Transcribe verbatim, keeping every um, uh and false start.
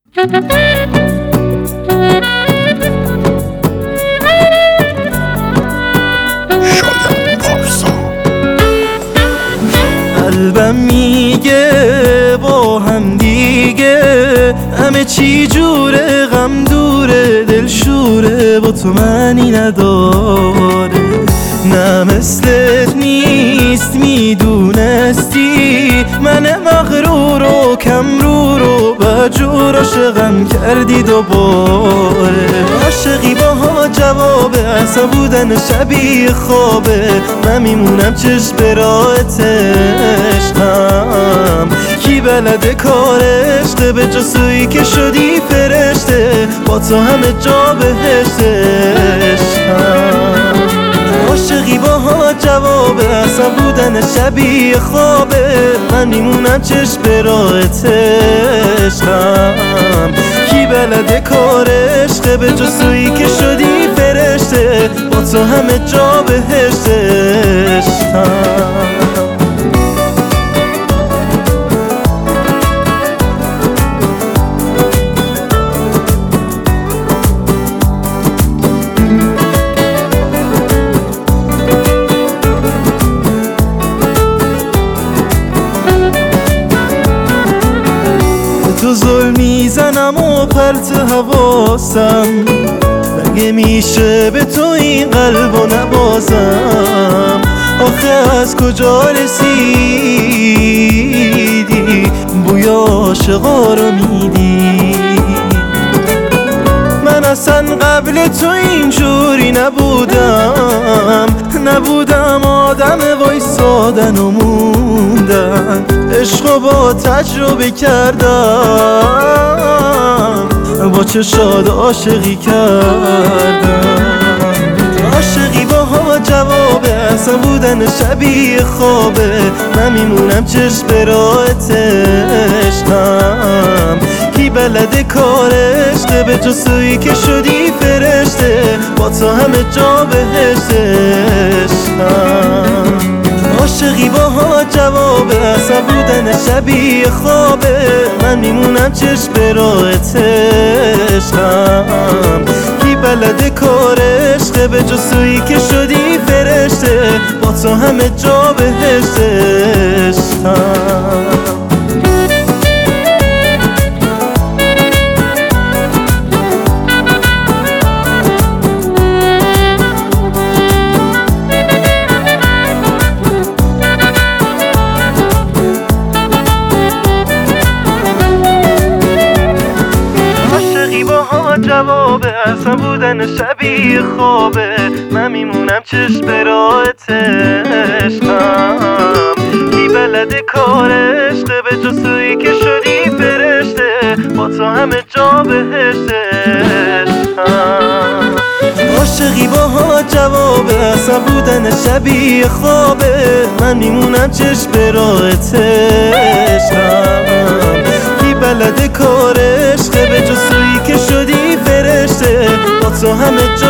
قلبم میگه با هم دیگه همه چی جوره، غم دوره، دل شوره، با تو معنی نداره. نه مثلت نیست میدونستی، من مغرور و کم رو رو بجور عاشقم کردی دوباره. عاشقی باها جوابه، اصلا بودن شبیه خوابه، من میمونم چشم به راحت عشقم. کی بلده کار عشقه به جسویی که شدی فرشته، با تو همه جا بهشت عشقم. عاشقی باها جوابه، اصلا بودن شبیه خوابه، من میمونم چشم به راحت عشقم. کی بلده کار عشقه به جسویی که شدی فرشته، با تو همه جا بهشت عشقم. تو ظلم میزنم و پرت حواسم، مگه میشه به تو این قلب و نبازم؟ آخه از کجا رسیدی بوی عاشقا رو میدی؟ من اصلا قبل تو اینجوری نبودم، نبودم آدم وایسادن و موندن. عشقو با تجربه کردم، با چشاد عاشقی کردم. عاشقی باها جوابه، اصلا بودن شبیه خوابه، من میمونم چشم به راحت عشقم. کی بلده کار عشقه به جسویی که شدی فرشته، با تو همه جا بهشت عشقم. عاشقی باها جوابه، اصلا بودن شبیه خوابه، من میمونم چشم به راحت عشقم. کی بلده کار عشقه به جسویی که شدی فرشته، با تو همه جا بهشت عشقم. جوابه، اصلا بودن شبیه خوابه، من میمونم چشم به راحت عشقم. کی بلده کار عشقه به جسویی که شدی فرشته، با تو همه جا بهشت عشقم. عاشقی باها جوابه، اصلا بودن شبیه خوابه، من میمونم چشم به راحت عشقم. کی بلده کار عشقه به جسویی که شدی فرشته، با تو همه جا